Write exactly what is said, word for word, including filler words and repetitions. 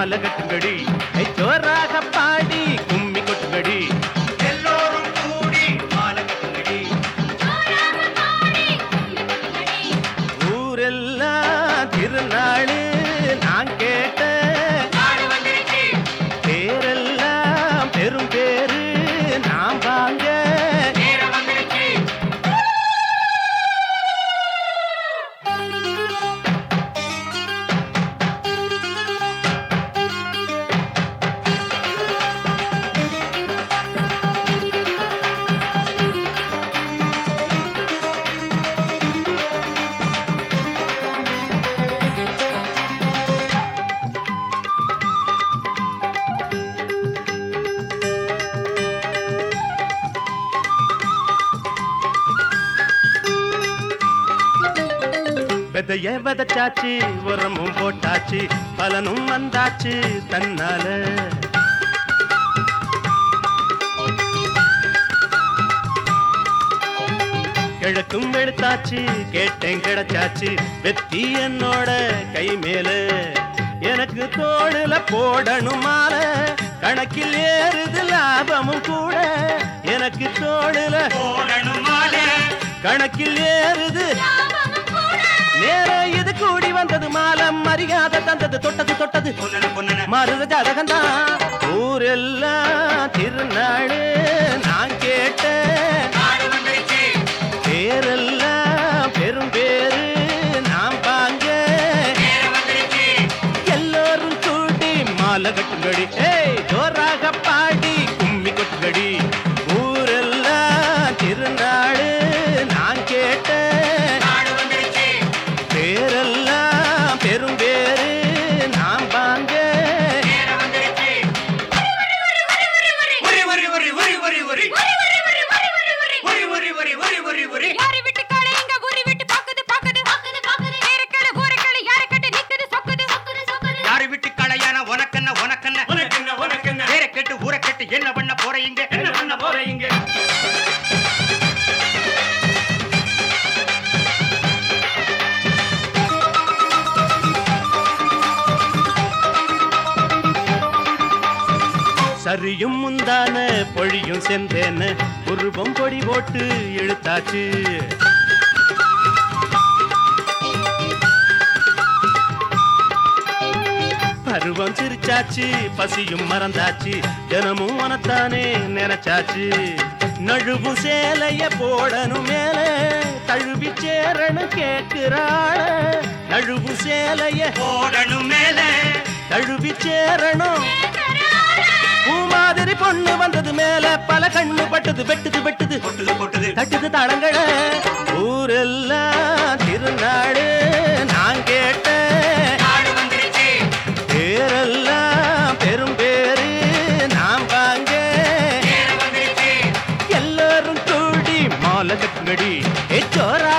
மாலை கட்டுங்கடி, ஜோராக பாடி கும்மி கொட்டுங்கடி, எல்லோரும் கூடி மாலை கட்டுங்கடி. ஊரெல்லாம் திருநாளு நான் கேட்ட பேரெல்லாம் பெரும் பேரு நாம் வாங்க. விதைய விதைச்சாச்சு, உரமும் போட்டாச்சு, பலனும் வந்தாச்சு தன்னால. கிழக்கும் எடுத்தாச்சு, கேட்டேன் கிடைச்சாச்சு, வெத்தி என்னோட கை மேல. எனக்கு தோடுல போடணும் மாலை, கணக்கில் ஏறுது லாபமும் கூட. எனக்கு தோடுல போடணும் மாலை, கணக்கில் ஏறுது நேர. இது கூடி வந்தது மாலம், மரியாதை தந்தது, தொட்டது தொட்டது மருத ஜாதகந்தான். ஊரெல்லாம் திருநாடு நான் கேட்ட பேரெல்லாம் பெரும் பேரு நாம் பாங்க. எல்லோரும் கூடி மாலை கட்டுங்கடி, ஏய் ஜோராக பாடி கும்மி கொட்டுங்கடி. ஊரெல்லாம் திருநாடு நான் கேட்ட பேரெல்லாம் பெரும் பேரு நாம் வாங்க. என்ன பண்ண போறீங்க, என்ன பண்ண போறீங்க? சரியும் முந்தான பொழியும் செந்தேன்னு உருவம் பொடி போட்டு இழுத்தாச்சு. பருவம் சிரிச்சாச்சு, பசியும் மறந்தாச்சு, தினமும் மனத்தானே நினைச்சாச்சு. நழுவு சேலைய போடணும் மேல, தழுவி சேரணும் கேட்கிறாள். நழுவு சேலைய போடணும் மேல, தழுவி சேரணும். பூமாதிரி பொண்ணு வந்தது மேல, பல கண்ணு பட்டது, வெட்டுது வெட்டுது கொட்டுது கொட்டுது தட்டுது தாளங்கள. ஊரெல்லாம் திருநாடு நான் கேட்ட பேரெல்லாம் பெரும் பேரு நாம் வாங்க. எல்லோரும் கூடி மாலை கட்டுங்கடி, ஏ ஜோரா